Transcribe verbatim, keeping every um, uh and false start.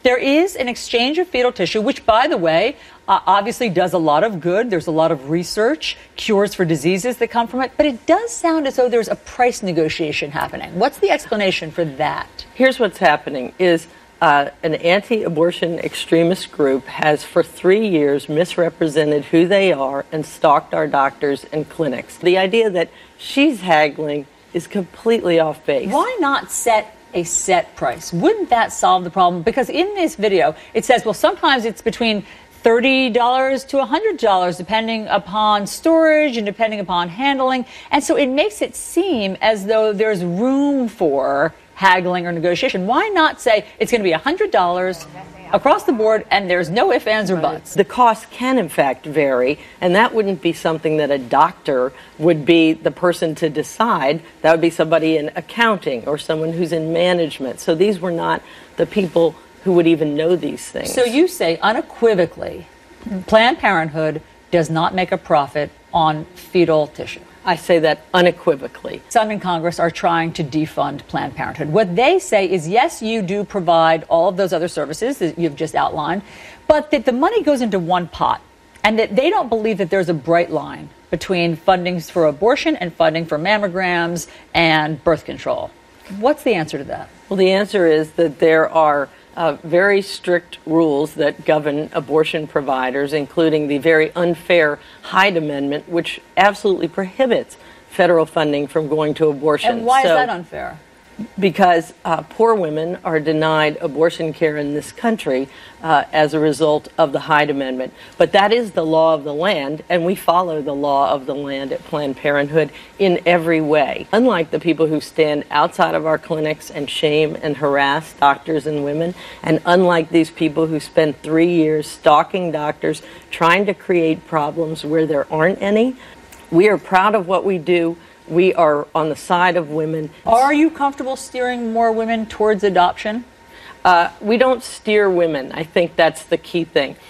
There is an exchange of fetal tissue, which, by the way, uh, obviously does a lot of good. There's a lot of research, cures for diseases that come from it. But it does sound as though there's a price negotiation happening. What's the explanation for that? Here's what's happening is uh, an anti-abortion extremist group has for three years misrepresented who they are and stalked our doctors and clinics. The idea that she's haggling is completely off base. Why not set a set price? Wouldn't that solve the problem? Because in this video, it says, well, sometimes it's between thirty dollars to one hundred dollars, depending upon storage and depending upon handling. And so it makes it seem as though there's room for haggling or negotiation. Why not say it's going to be one hundred dollars across the board and there's no ifs, ands, or buts? The cost can, in fact, vary, and that wouldn't be something that a doctor would be the person to decide. That would be somebody in accounting or someone who's in management. So these were not the people who would even know these things. So you say unequivocally, Planned Parenthood does not make a profit on fetal tissue. I say that unequivocally. Some in Congress are trying to defund Planned Parenthood. What they say is, yes, you do provide all of those other services that you've just outlined, but that the money goes into one pot, and that they don't believe that there's a bright line between funding for abortion and funding for mammograms and birth control. What's the answer to that? Well, the answer is that there are Uh, very strict rules that govern abortion providers, including the very unfair Hyde Amendment, which absolutely prohibits federal funding from going to abortion. And why so, is that unfair? Because uh, poor women are denied abortion care in this country uh, as a result of the Hyde Amendment. But that is the law of the land, and we follow the law of the land at Planned Parenthood in every way. Unlike the people who stand outside of our clinics and shame and harass doctors and women, and unlike these people who spend three years stalking doctors, trying to create problems where there aren't any, we are proud of what we do. We are on the side of women. Are you comfortable steering more women towards adoption? Uh, we don't steer women. I think that's the key thing.